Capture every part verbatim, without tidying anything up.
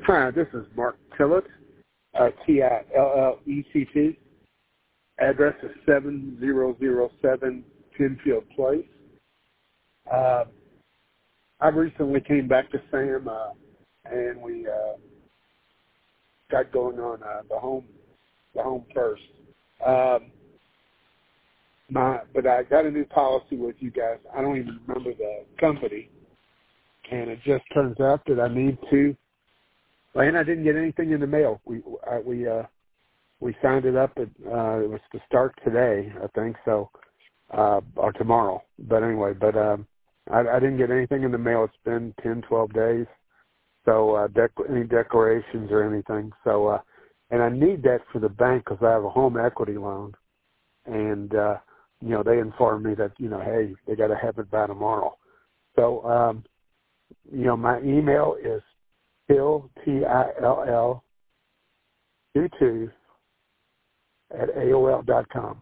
Hi, this is Mark Tillett, uh, T I L L E T T. Address is seven thousand seven Penfield Place. Uh, I recently came back to Sam, uh, and we uh, got going on uh, the home, the home first. Um, my, but I got a new policy with you guys. I don't even remember the company, and it just turns out that I need to. And I didn't get anything in the mail. We uh, we uh, we signed it up. At, uh, it was to start today, I think so, uh, or tomorrow. But anyway, but um, I, I didn't get anything in the mail. It's been ten, twelve days. So uh, dec- any declarations or anything. So uh, and I need that for the bank because I have a home equity loan, and uh, you know they informed me that you know hey they got to have it by tomorrow. So um, you know my email is Till, T I L L, two two, at A O L dot com.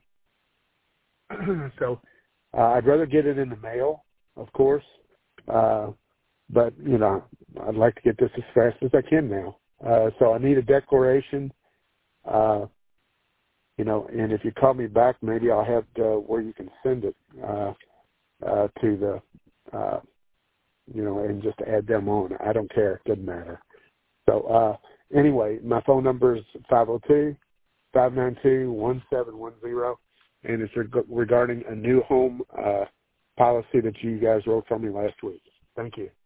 So uh, I'd rather get it in the mail, of course, uh, but, you know, I'd like to get this as fast as I can now. Uh, so I need a declaration, uh, you know, and if you call me back, maybe I'll have uh, where you can send it uh, uh, to the, uh, you know, and just add them on. I don't care. It doesn't matter. So uh, anyway, my phone number is five oh two, five nine two, one seven one zero, and it's reg- regarding a new home uh, policy that you guys wrote for me last week. Thank you.